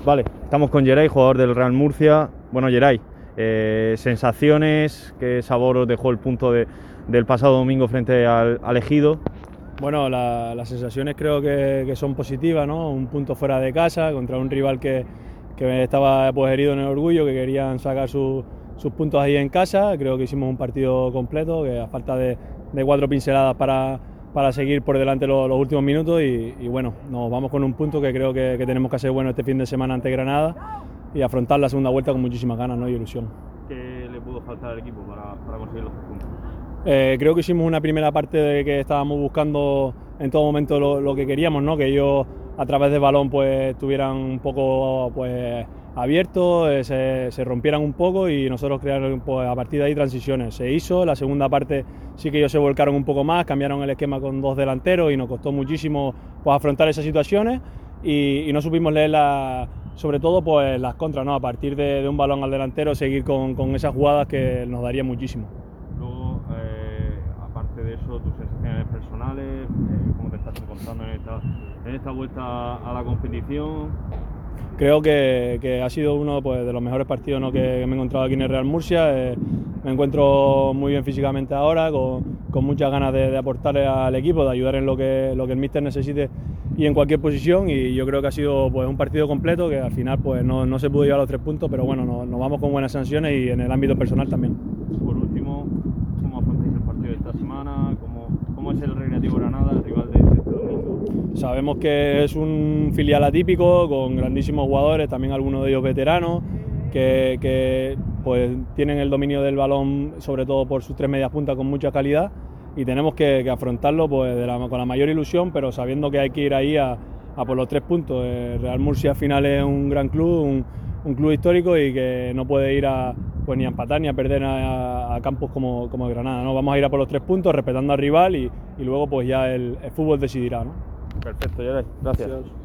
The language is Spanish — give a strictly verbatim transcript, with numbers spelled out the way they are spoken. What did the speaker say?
Vale, estamos con Geray, jugador del Real Murcia. Bueno, Geray, eh, sensaciones, ¿qué sabor os dejó el punto de, del pasado domingo frente al, al Ejido? Bueno, la, las sensaciones creo que, que son positivas, ¿no? Un punto fuera de casa contra un rival que, que estaba pues, herido en el orgullo, que querían sacar su, sus puntos ahí en casa. Creo que hicimos un partido completo, que a falta de, de cuatro pinceladas para, para seguir por delante los, los últimos minutos y, y bueno, nos vamos con un punto que creo que, que tenemos que hacer bueno este fin de semana ante Granada y afrontar la segunda vuelta con muchísimas ganas, ¿no? Y ilusión. ¿Qué le pudo faltar al equipo para, para conseguir los tres puntos? Eh, creo que hicimos una primera parte de que estábamos buscando en todo momento lo, lo que queríamos, ¿no? Que ellos a través del balón pues estuvieran un poco pues abiertos, eh, se, se rompieran un poco y nosotros crear pues, a partir de ahí transiciones. Se hizo, la segunda parte sí que ellos se volcaron un poco más, cambiaron el esquema con dos delanteros y nos costó muchísimo pues, afrontar esas situaciones y, y no supimos leer la, sobre todo pues, las contras, ¿no? A partir de, de un balón al delantero seguir con, con esas jugadas que nos daría muchísimo. De eso, tus sensaciones personales, eh, cómo te estás encontrando en esta, en esta vuelta a la competición. Creo que, que ha sido uno pues, de los mejores partidos, ¿no? que, que me he encontrado aquí en el Real Murcia. Eh, me encuentro muy bien físicamente ahora, con, con muchas ganas de, de aportarle al equipo, de ayudar en lo que, lo que el míster necesite y en cualquier posición. Y yo creo que ha sido pues, un partido completo, que al final pues, no, no se pudo llevar los tres puntos, pero bueno, nos, nos vamos con buenas sanciones y en el ámbito personal también. Por último, ¿cómo afrontáis el partido de esta semana? ¿Cómo, cómo es el Recreativo Granada, el rival de este domingo? Sabemos que es un filial atípico, con grandísimos jugadores, también algunos de ellos veteranos, que, que pues, tienen el dominio del balón, sobre todo por sus tres medias puntas con mucha calidad, y tenemos que, que afrontarlo pues, de la, con la mayor ilusión, pero sabiendo que hay que ir ahí a, a por los tres puntos. El Real Murcia al final es un gran club, un, un club histórico y que no puede ir a, pues, ni a empatar ni a perder a, a campos como, como Granada, ¿no? Vamos a ir a por los tres puntos, respetando al rival y, y luego pues ya el, el fútbol decidirá, ¿no? Perfecto, Geray. Gracias. Gracias.